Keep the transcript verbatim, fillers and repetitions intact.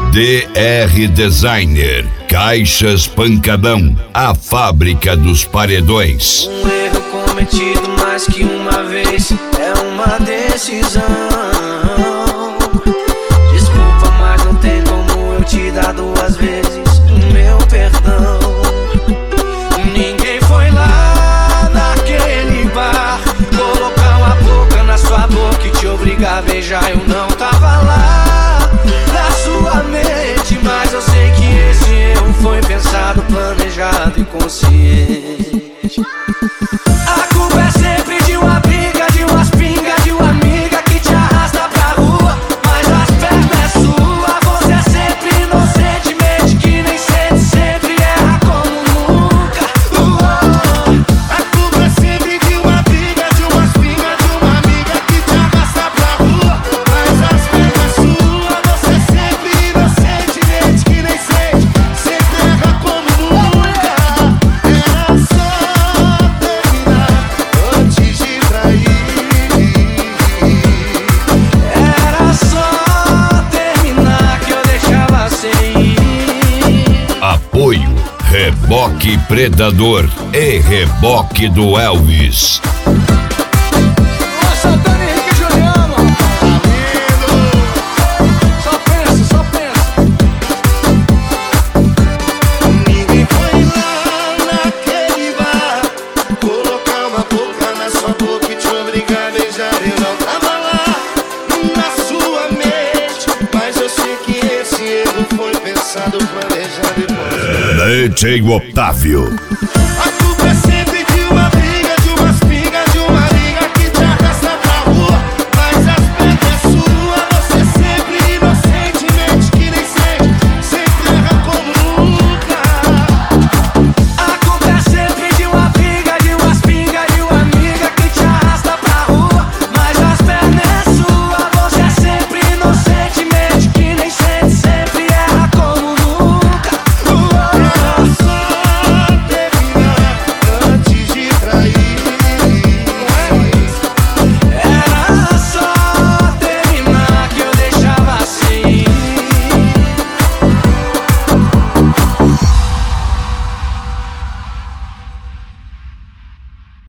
D R Designer, Caixas Pancadão, a fábrica dos paredões. Um erro cometido mais que uma vez é uma decisão. Desculpa, mas não tem como eu te dar duas vezes o meu perdão. Ninguém foi lá naquele bar colocar uma boca na sua boca e te obrigar a beijar. Eu não tava lá na sua mente, mas eu sei que esse erro foi pensado, planejado e consciente. A culpa é sempre de uma briga, de umas pingas, de uma amiga que te arrasta pra rua, mas as pernas é sua. Você é sempre inocente, mente que nem sente, sempre erra como nunca. Uou. A culpa é sempre de uma briga, de umas pingas, de uma amiga que te arrasta pra rua, mas as pernas é sua. Você é sempre inocente, mente que nem sente, sempre erra como nunca. Era só terminar antes de trair. Era só terminar que eu deixava sem ir. Apoio Reboque Predador e Reboque do Elvis. Nossa, Dani Henrique e Juliano, só pensa, só pensa. Ninguém foi lá naquele bar colocar uma boca na sua boca e te obrigar a beijar. Eu não tava lá na sua mente, mas eu sei que esse erro foi pensado, planejado e consciente. D J Otávio.